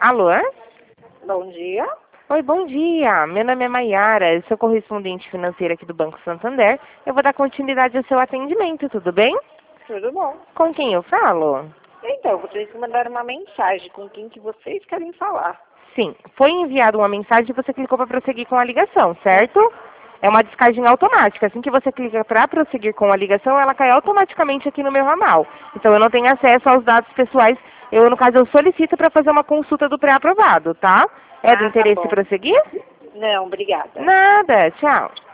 Alô? Bom dia. Oi, bom dia. Meu nome é Maiara, eu sou correspondente financeira aqui do Banco Santander. Eu vou dar continuidade ao seu atendimento, tudo bem? Tudo bom? Com quem eu falo? Então, vocês mandaram uma mensagem com quem que vocês querem falar. Sim, foi enviada uma mensagem e você clicou para prosseguir com a ligação, certo? É uma descagem automática. Assim que você clica para prosseguir com a ligação, ela cai automaticamente aqui no meu ramal. Então eu não tenho acesso aos dados pessoais. No caso, eu solicito para fazer uma consulta do pré-aprovado, tá? É do Tá interesse bom. prosseguir? Não, obrigada. Nada, tchau.